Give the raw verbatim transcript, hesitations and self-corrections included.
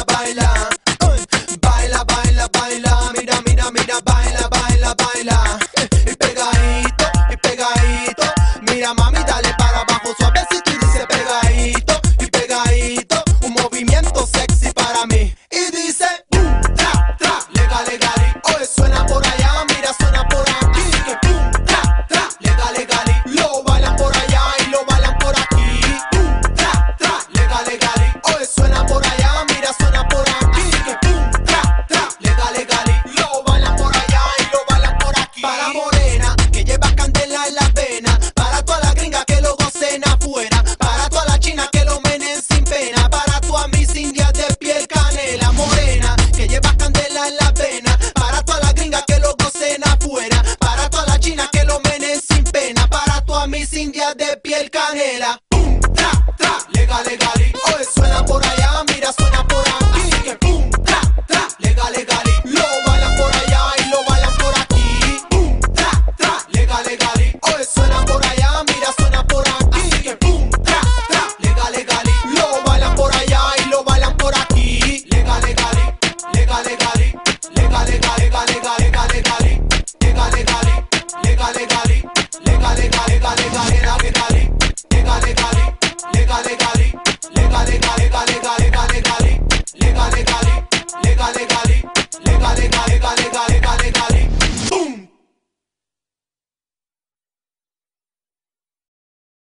baila, baila. Uh, baila, baila, baila. Mira, mira, mira, baila, baila, baila. Y pegadito, y pegadito. Mira, mami, dale para abajo suavecito y dice pegadito, y pegadito. Un movimiento sexy para mí. Y dice boom, tra, tra, lega, legali. Oye, suena por allá, mira, suena por aquí. Que boom, tra, tra, lega, legali. Lo bailan por allá y lo bailan por aquí. Boom, tra, tra, lega, legali. Oye, suena por allá, mira, suena por aquí. Que boom, tra, tra, lega, legali. Lo bailan por allá y lo bailan por aquí. Para morena, que lleva candela en la vena. Para toda la gringa que lo gocen afuera. Para toda la china que lo menen sin pena. Para todas mis indias de piel canela. Morena, que lleva candela en la vena. Para toda la gringa que lo gocen afuera. Para toda la china que lo menen sin pena. Para todas mis indias de piel canela. Boom, tra, tra, lega, legali. Oye, suena por allá, mira, suena por aquí. Que boom, tra, tra, lega, legali. Lo bailan por allá y lo bailan por aquí. Boom, tra, tra, lega, legali. Oye, suena por allá, mira, suena por aquí. Que boom, tra, tra, lega, legali. Lo bailan por allá y lo bailan por aquí. Lega, legali, lega, legali. Lega, lega, lega, lega, lega, legali. Lega, legali, lega, legali. Lega, lega, lega, lega, lega, legali. Lega, legali, lega, legali. Lega, legali.